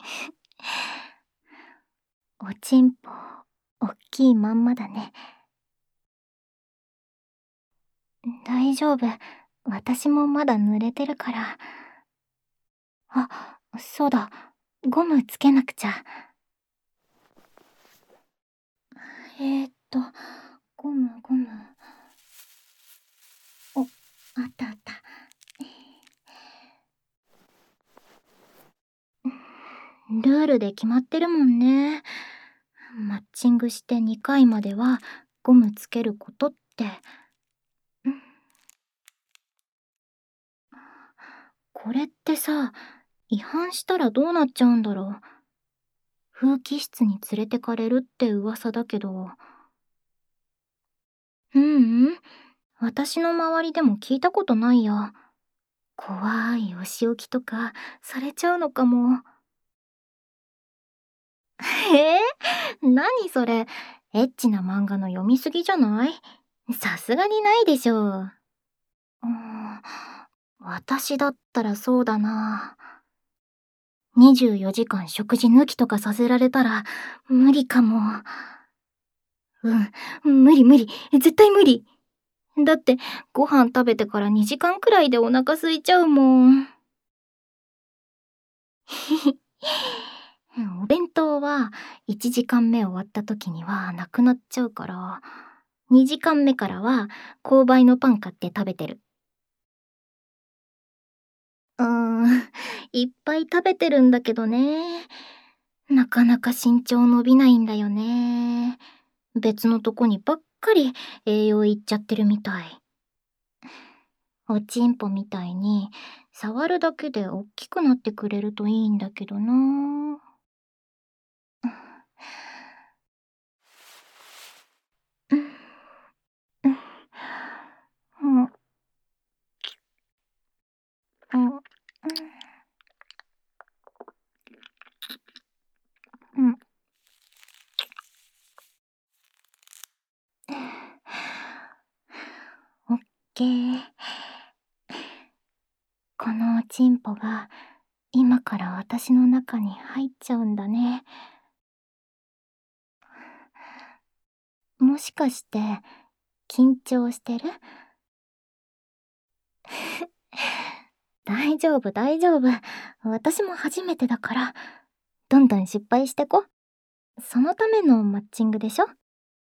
おちんぽ、おっきいまんまだね。大丈夫。私もまだ濡れてるから。あ、そうだ。ゴムつけなくちゃ。ゴムゴム。お、あったあった。ルールで決まってるもんね。マッチングして2回まではゴムつけることって。これってさ、違反したらどうなっちゃうんだろう。風紀室に連れてかれるって噂だけど。ううん。私の周りでも聞いたことないよ。怖いお仕置きとかされちゃうのかも。え何それ。エッチな漫画の読みすぎじゃない？さすがにないでしょう。私だったらそうだな。24時間食事抜きとかさせられたら無理かも。無理無理。絶対無理。だってご飯食べてから2時間くらいでお腹空いちゃうもん。お弁当は1時間目終わった時にはなくなっちゃうから、2時間目からは購買のパン買って食べてる。うーん、いっぱい食べてるんだけどね。なかなか身長伸びないんだよね。別のとこにばっかり栄養いっちゃってるみたい。おちんぽみたいに触るだけでおっきくなってくれるといいんだけどな。うん、うん、うん、うん、うん。オッケー。このおちんぽが今から私の中に入っちゃうんだね。もしかして緊張してる？大丈夫大丈夫。私も初めてだから、どんどん失敗してこ。そのためのマッチングでしょ？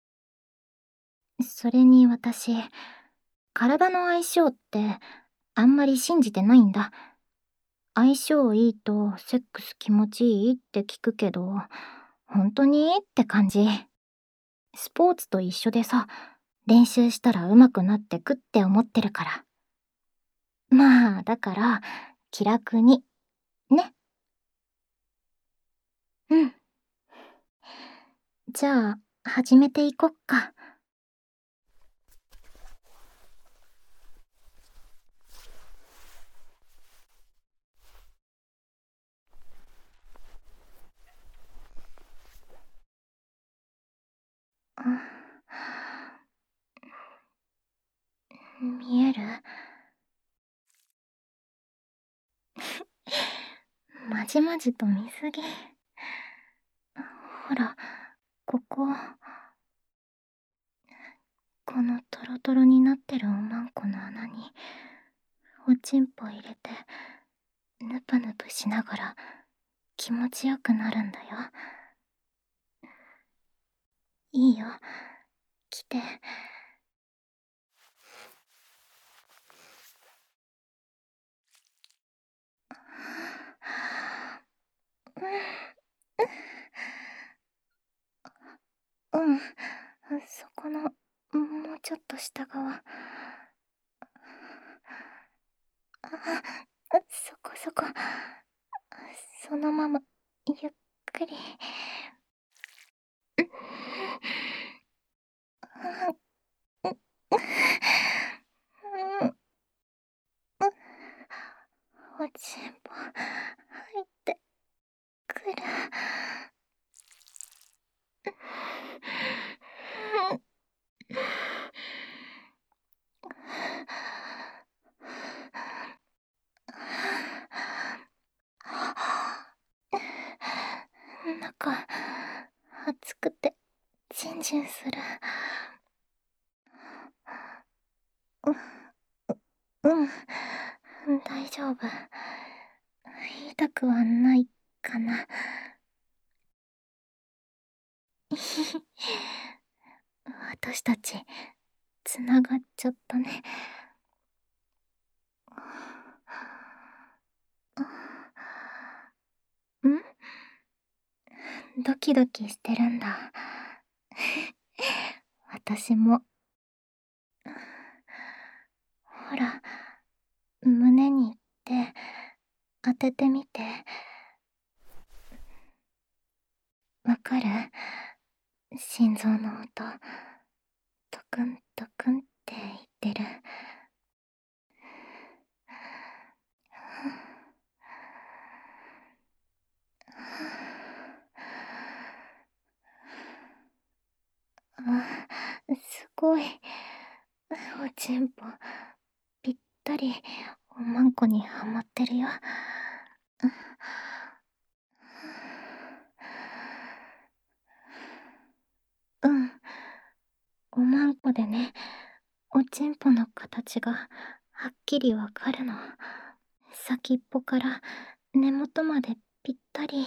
それに私、体の相性ってあんまり信じてないんだ。相性いいとセックス気持ちいいって聞くけど、本当にって感じ。スポーツと一緒でさ、練習したら上手くなってくって思ってるから。まあ、だから、気楽に。ね。うん。じゃあ、始めていこっか。見える？まじまじと見すぎ。ほら、ここ。このトロトロになってるおまんこの穴に、おちんぽ入れて、ぬぷぬぷしながら気持ちよくなるんだよ。いいよ、来て。うん、そこの、もうちょっと下側。そこそこ。そのまま、ゆっくり。おちんぽ、入ってくる。 か暑くてジンジンする。う、うん、大丈夫。痛くはないかな。私たち、つながっちゃったね。ドキドキしてるんだ。私も。ほら、胸に手当ててみて。わかる？心臓の音、トクントクンって言ってる。あ、すごい。おちんぽ、ぴったりおまんこにはまってるよ。うん。おまんこでね、おちんぽの形がはっきりわかるの。先っぽから根元までぴったり。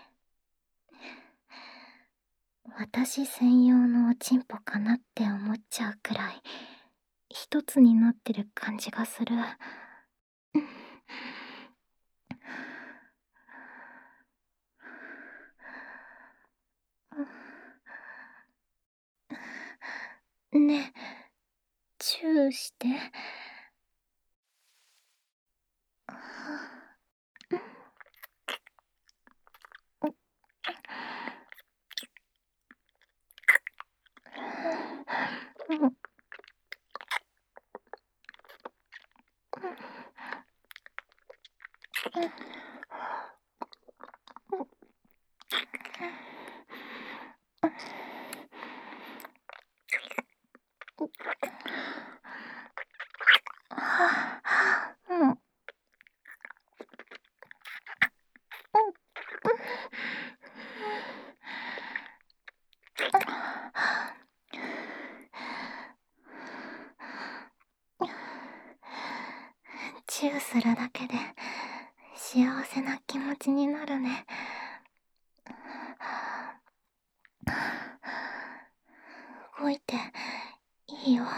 私専用のおちんぽかなって思っちゃうくらい、一つになってる感じがする。ねえ、チューして。チューするだけで幸せな気持ちになるね。動いていいよ。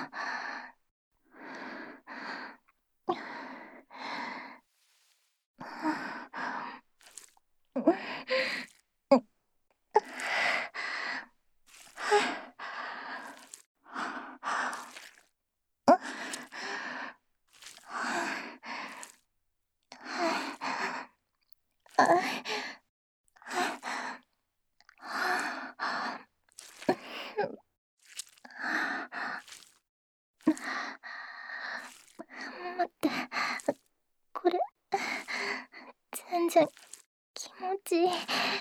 待って、これ全然気持ちいい。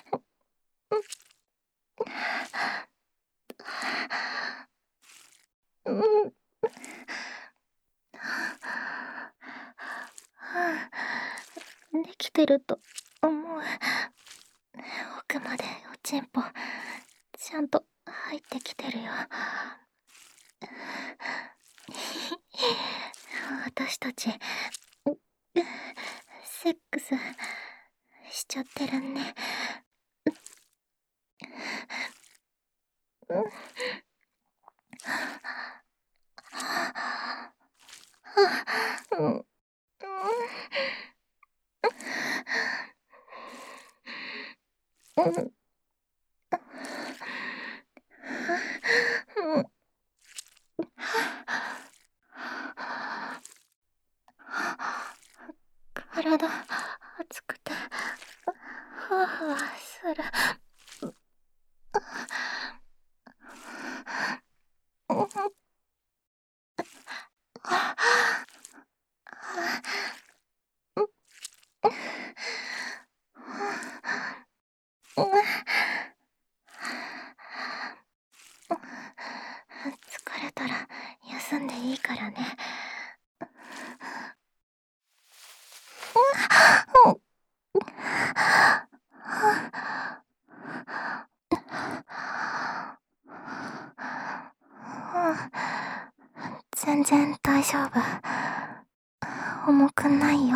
うん。できてると思う。奥までおちんぽちゃんと入ってきてるよ。私たちセックスしちゃってるね。うん。うん。体熱くてふわふわする。疲れたら休んでいいからね。 大丈夫。重くないよ。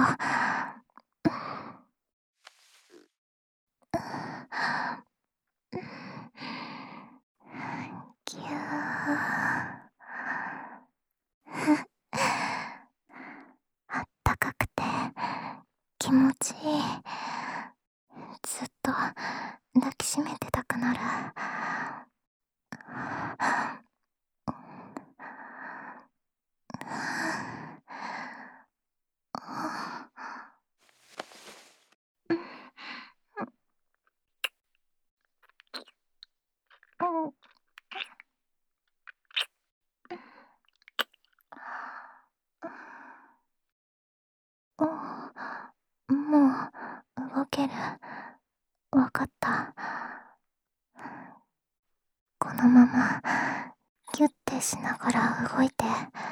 ぎゅー。あったかくて気持ちいい。ずっと抱きしめてたくなる。もう動ける。わかった。このままギュッてしながら動いて。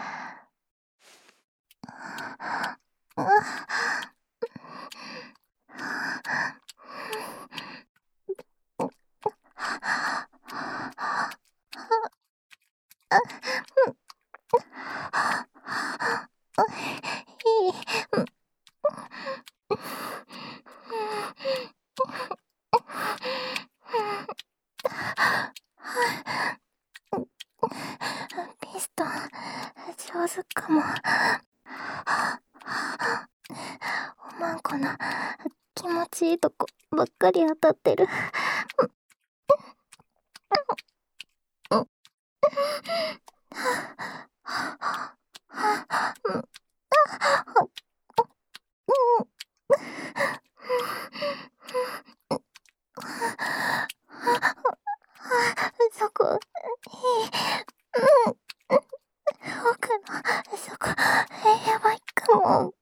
いい。ピストン上手かも。おまんこの気持ちいいとこばっかり当たってる。そこいい。奥のそこやばいかも。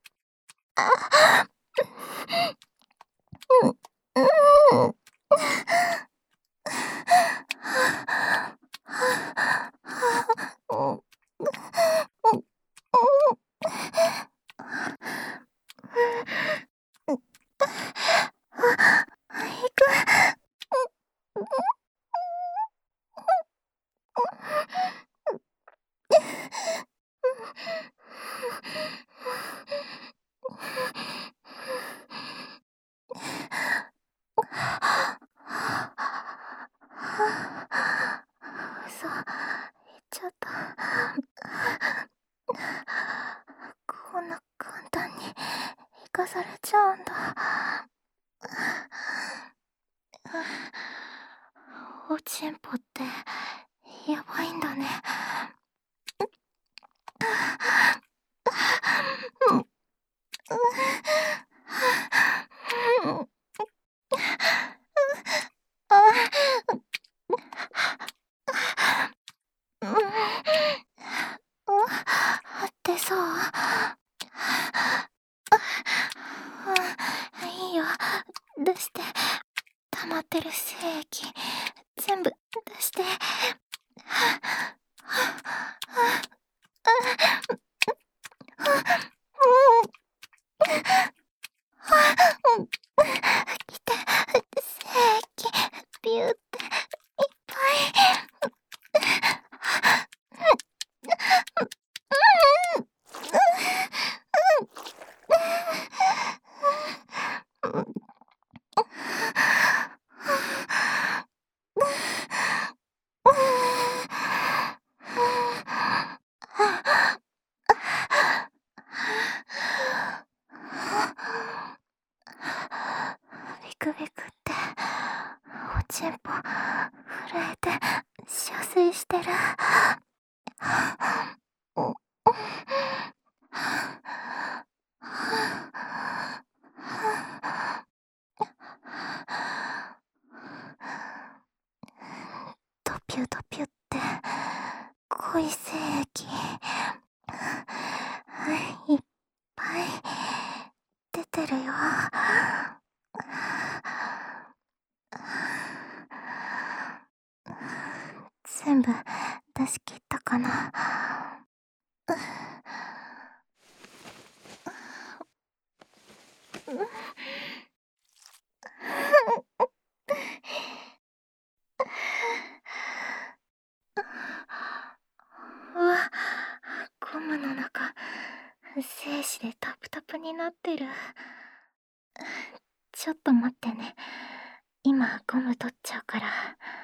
嘘言っちゃった。こんな簡単に生かされちゃうんだ。おちんぽってやばいんだね。ってさ、いいよ、出して。溜まってる精液全部出して。来て、精液ビューっていっぱい。ビクビクっておちんぽ震えて射精してる。ドピュドピュって濃い精液いっぱい出てるよ。全部出し切ったかな。うわ、ゴムの中精子でタプタプになってる。ちょっと待ってね。今ゴム取っちゃうから。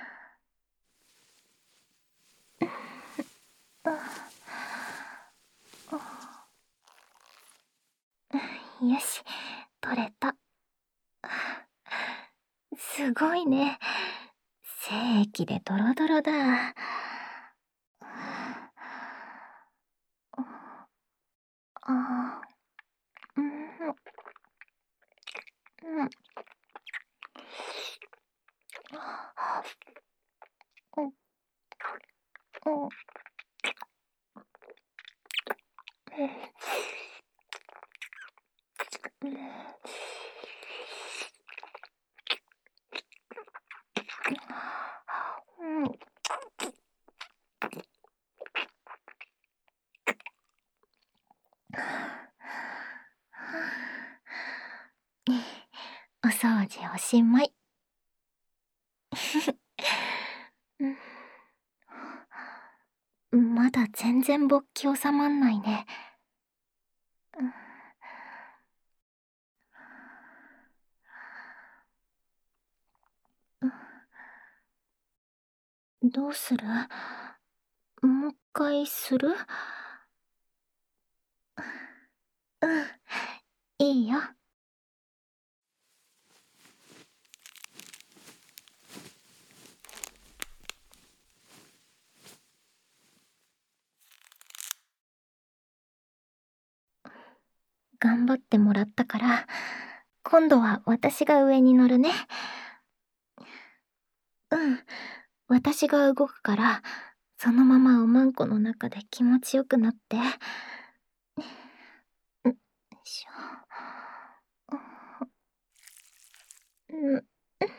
よし、取れた。すごいね。精液でドロドロだ。あー、うん、うん、うん、うん、うん、うん。お掃除おしまい。うん、まだ全然勃起収まんないね。どうする？もう一回する？うん、いいよ。頑張ってもらったから、今度は私が上に乗るね。うん、私が動くから、そのままおまんこの中で気持ちよくなって。よいしょ。うん、うん、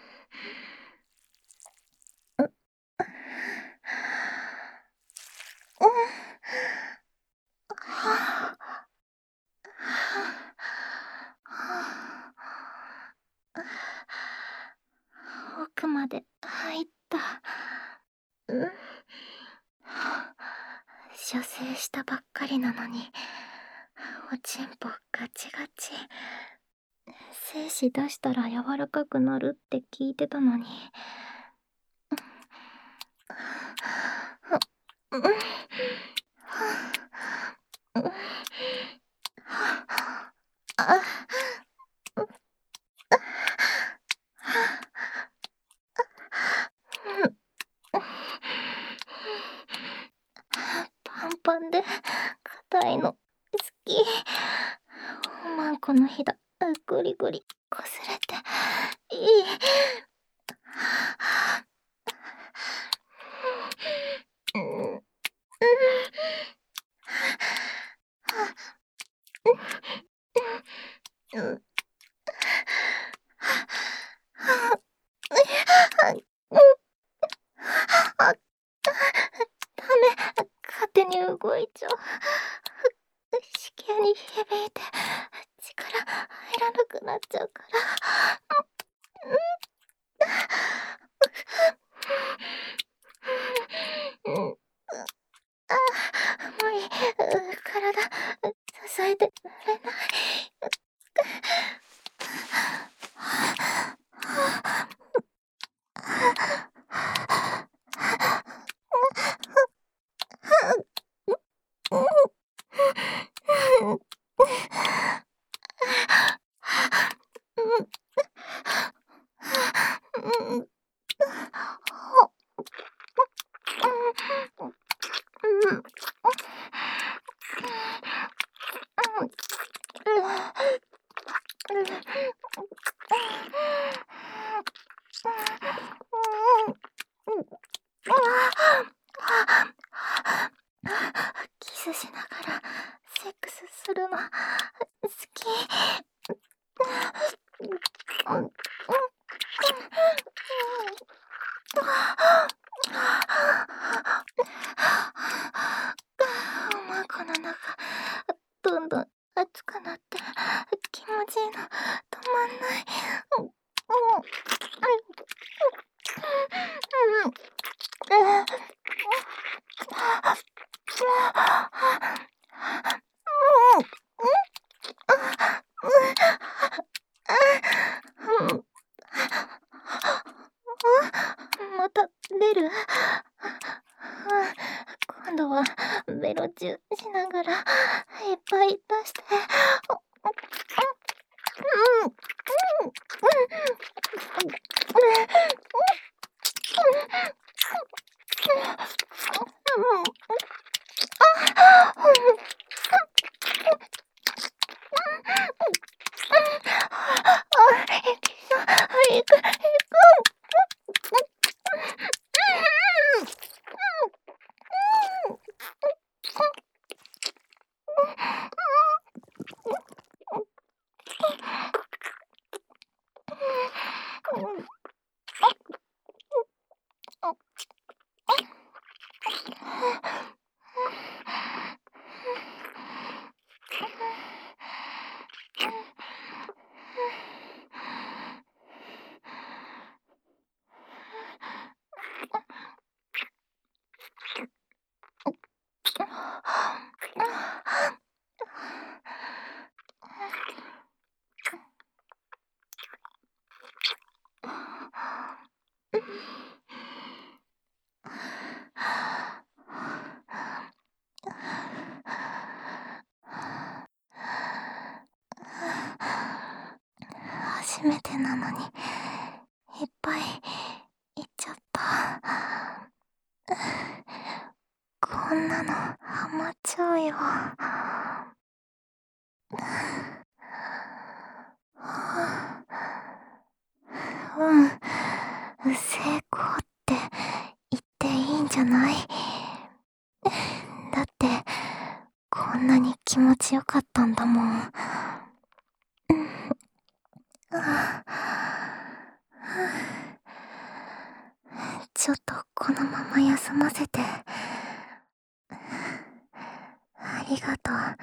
奥まで入った。うん。射精したばっかりなのに、おちんぽガチガチ。精子出したら柔らかくなるって聞いてたのに。うん、うん、あ、パンパンで硬いの好き。おまんこのひだグリグリこすれていい。うん、うん、うん、あ、ダメ、勝手に動いちゃう。子宮に響いて力入らなくなっちゃうから。うん、うん、あ、無理。体支えてられない。うん、キスしながらセックスするの好き。おまんこの中どんどん熱くなって気持ちいいの止まんない。 っぱい出して。初めてなのにいっぱいいっちゃった。こんなのハマっちゃうよ。成功って言っていいんじゃない？だってこんなに気持ちよかったんだもん。ちょっとこのまま休ませて。ありがとう。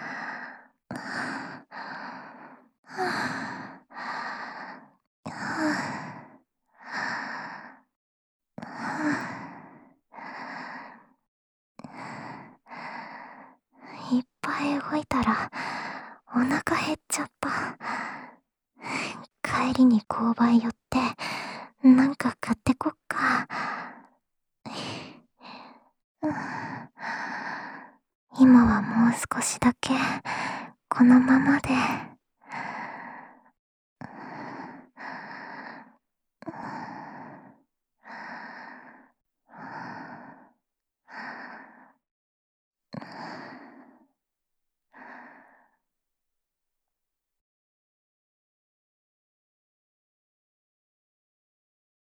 いっぱい動いたらお腹減っちゃった。帰りに購買寄ってなんか買ってこっか。今はもう少しだけこのままで。